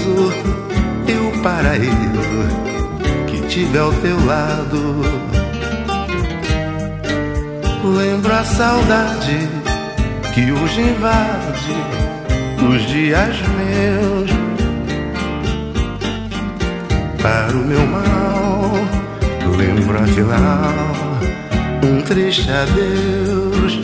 sorriso e o paraíso que tive ao teu lado. Lembro a saudade que hoje invade os dias meus. Para o meu mal, lembro afinal um triste adeus.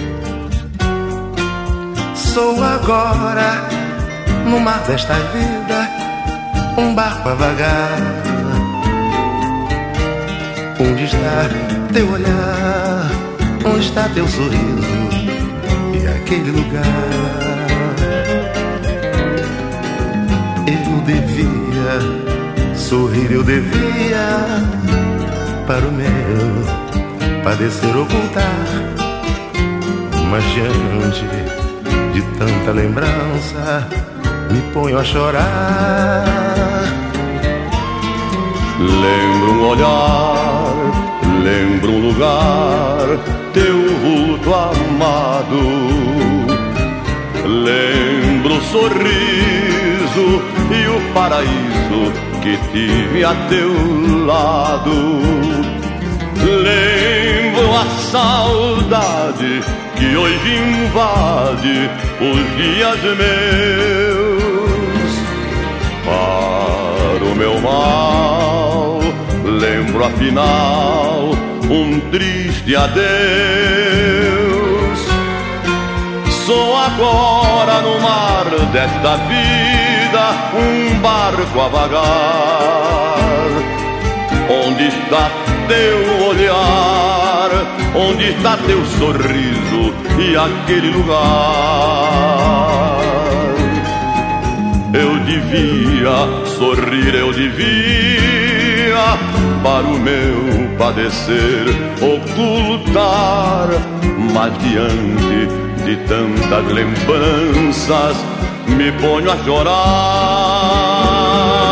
Sou agora, no mar desta vida, um barco a vagar. Onde está teu olhar? Onde está teu sorriso? E aquele lugar? Eu devia sorrir, eu devia para o meu padecer ocultar. Mas diante de tanta lembrança me ponho a chorar. Lembro um olhar, lembro um lugar, teu vulto amado. Lembro o sorriso e o paraíso que tive a teu lado. Lembro a saudade que hoje invade os dias meus. Para o meu mal, lembro afinal um triste adeus. Sou agora no mar desta vida um barco a vagar. Onde está teu olhar? Onde está teu sorriso e aquele lugar? Eu devia sorrir, eu devia para o meu padecer ocultar. Mas diante de tantas lembranças me ponho a chorar.